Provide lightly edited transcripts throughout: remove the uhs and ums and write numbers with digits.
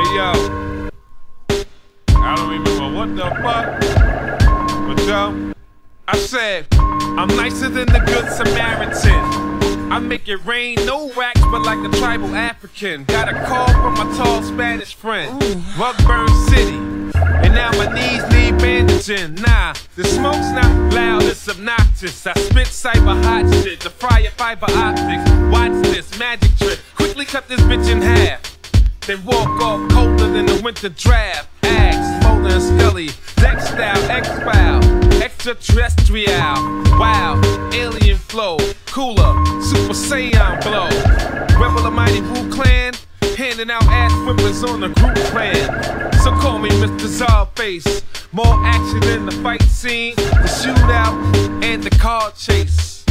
yo, I don't remember what the fuck, but yo, I said, I'm nicer than the good Samaritan. I make it rain, no wax, but like a tribal African. Got a call from my tall Spanish friend, Rugburn City, and now my knees need bandaging. Nah, the smoke's not loud, it's obnoxious. I spit cyber hot shit, the fryer fiber optics. Watch this magic trick, quickly cut this bitch in half, then walk off colder than the winter draft. Axe, Mulder and Scully, Dex style, X-File, extraterrestrial. Wow, alien flow, cooler, Super Saiyan blow. Rebel of Mighty Wu Clan, handing out ass whippers on the group plan. So call me Mr. Czarface. More action in the fight scene, the shootout, and the car chase.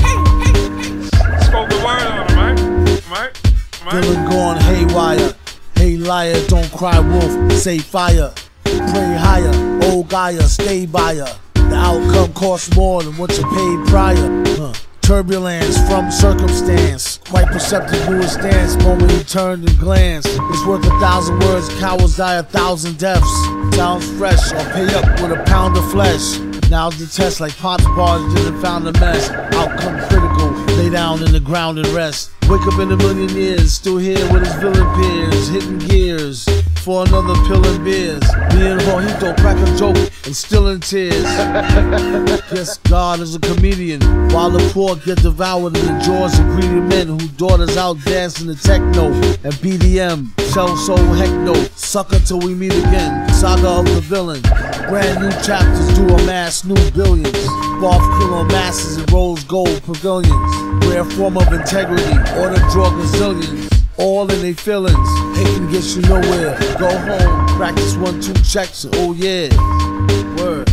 Spoke the word on him, right? Villain gone haywire. Hey liar, don't cry wolf, say fire. Pray higher, old Gaia, stay by her. The outcome costs more than what you paid prior. Turbulence from circumstance, quite perceptive knew his stance. Moment he turned and glanced. It's worth 1,000 words, cowards die 1,000 deaths. Sounds fresh, or pay up with a pound of flesh. Now's the test, like Pop's bars didn't found a mess. Outcome critical, lay down in the ground and rest. Wake up in a million years, still here with his villain peers, hitting gears for another pill and beers. Me and Rojito crack a joke and still in tears. Guess God is a comedian, while the poor get devoured in the jaws of greedy men who daughters out dancing the techno and BDM. Shell soul heck no, sucker till we meet again. Saga of the villain, brand new chapters do amass new billions. Barf kill on masses and rose gold pavilions. Rare form of integrity, or the draw gazillions. All in they feelings, hating gets you nowhere. Go home, practice 1-2 checks, oh yeah, word.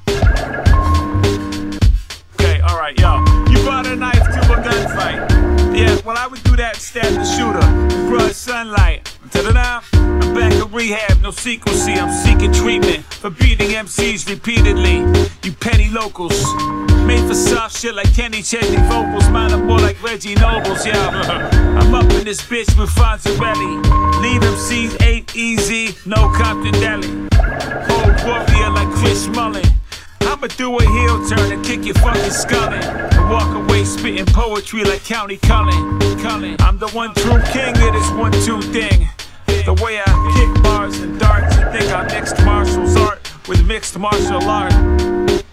Okay, alright, yo. You brought a knife to a gunfight. Yeah, well I would do that, stab the shooter in broad sunlight. Ta-da-da, I'm back in rehab, no secrecy. I'm seeking treatment for beating MCs repeatedly. You petty locals, made for soft shit like Kenny Chesney vocals. Mine are more like Reggie Nobles, yo. I'm up in this bitch with Fonzarelli. Leave MCs ain't easy, no Compton Deli. Old warrior like Chris Mullin. I'ma do a heel turn and kick your fucking skull in, and walk away spitting poetry like County Cullen. I'm the one true king of this 1-2 thing. The way I kick bars and darts, you think I mixed martial art with mixed martial art.